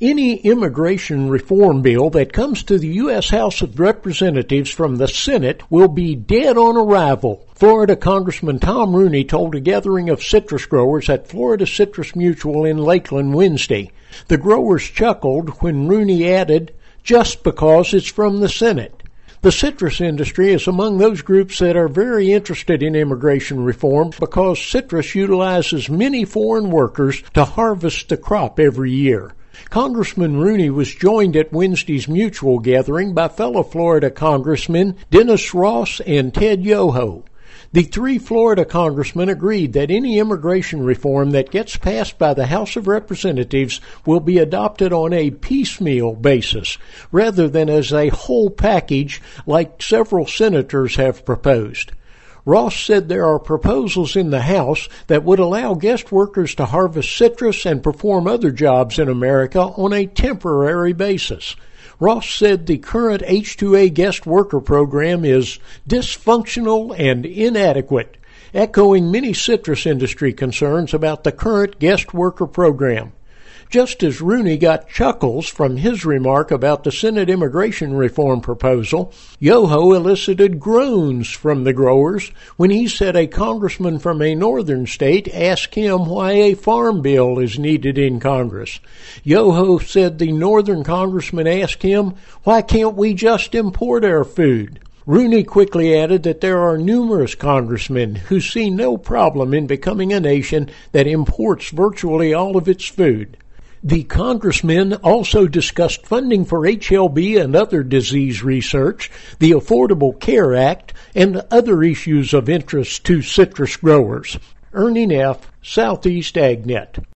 Any immigration reform bill that comes to the U.S. House of Representatives from the Senate will be dead on arrival. Florida Congressman Tom Rooney told a gathering of citrus growers at Florida Citrus Mutual in Lakeland Wednesday. The growers chuckled when Rooney added, "Just because it's from the Senate." The citrus industry is among those groups that are very interested in immigration reform because citrus utilizes many foreign workers to harvest the crop every year. Congressman Rooney was joined at Wednesday's mutual gathering by fellow Florida Congressmen Dennis Ross and Ted Yoho. The three Florida congressmen agreed that any immigration reform that gets passed by the House of Representatives will be adopted on a piecemeal basis, rather than as a whole package like several senators have proposed. Ross said there are proposals in the House that would allow guest workers to harvest citrus and perform other jobs in America on a temporary basis. Ross said the current H-2A guest worker program is dysfunctional and inadequate, echoing many citrus industry concerns about the current guest worker program. Just as Rooney got chuckles from his remark about the Senate immigration reform proposal, Yoho elicited groans from the growers when he said a congressman from a northern state asked him why a farm bill is needed in Congress. Yoho said the northern congressman asked him, "Why can't we just import our food?" Rooney quickly added that there are numerous congressmen who see no problem in becoming a nation that imports virtually all of its food. The congressmen also discussed funding for HLB and other disease research, the Affordable Care Act, and other issues of interest to citrus growers. Ernie Neff, Southeast AgNet.